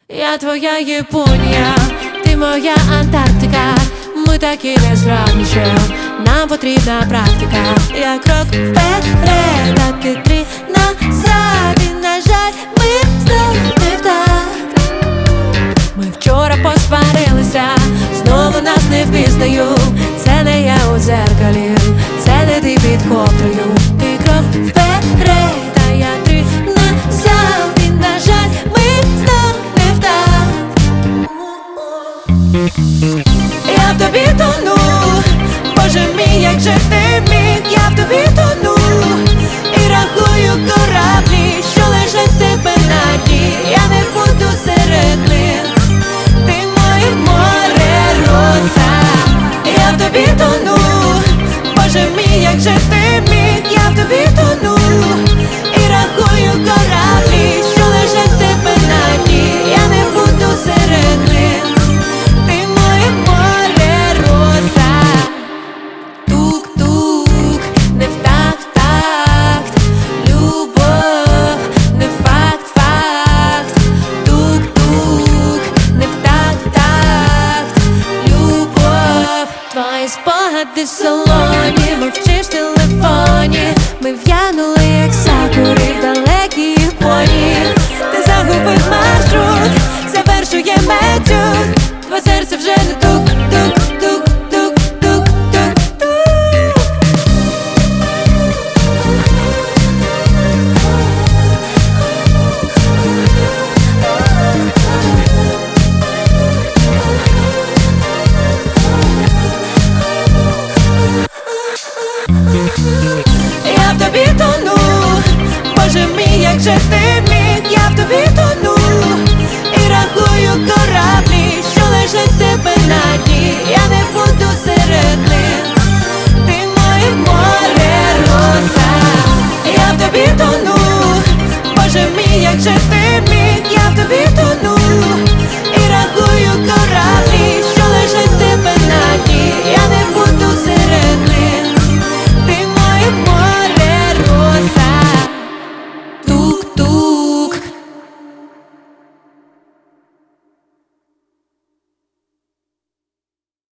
Я твоя Японія, ти моя Антарктика. Ми такі незграбніші, нам потрібна практика. Я крок вперед, а ти три назад. І, на жаль, ми знов не в такт. Ми вчора посварилися, знову нас не впізнаю. Це не я у дзеркалі, це не ти під ковдрою. Ти крок вперед, а я три назад. І, на жаль, ми знов не в такт. Я в тобі тону, Боже мій, як же ти міг. Я в тобі тону і рахую кораблі, що лежать в тебе на дні. Я не буду серед них, ти моє море роса. Я в тобі тону, Боже мій, як же ти міг. Я в тобі тону і рахую кораблі, що лежать в тебе на дні. Я не буду серед них, ти моє море роса. Тук-тук, не в такт-такт. Любов, не факт-факт. Тук-тук, не в такт-такт. Любов. Твої спогади в салоні, мовчиш в телефоні. Ми в'янули, як сакури в далекій Японії. Ти загубив маршрут, завершує метюк. Твоє серце вже не тук-тук-тук-тук-тук-тук. Я в тобі тону, Боже мій, як же ти міг. Я в тобі тону і рахую кораблі, що лежать в тебе на дні. Я не буду серед них, ти моє море роса. Я в тобі тону.